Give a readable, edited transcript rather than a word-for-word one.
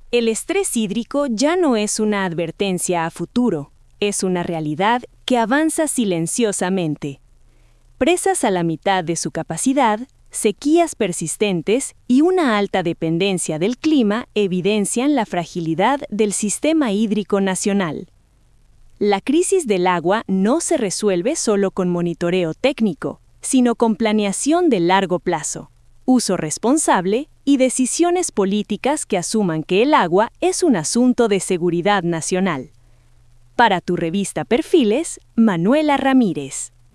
El estrés hídrico ya no es una advertencia a futuro, es una realidad que avanza silenciosamente. Presas a la mitad de su capacidad, sequías persistentes y una alta dependencia del clima evidencian la fragilidad del sistema hídrico nacional. La crisis del agua no se resuelve solo con monitoreo técnico, sino con planeación de largo plazo, uso responsable y decisiones políticas que asuman que el agua es un asunto de seguridad nacional. Para tu revista Perfiles, Manuela Ramírez.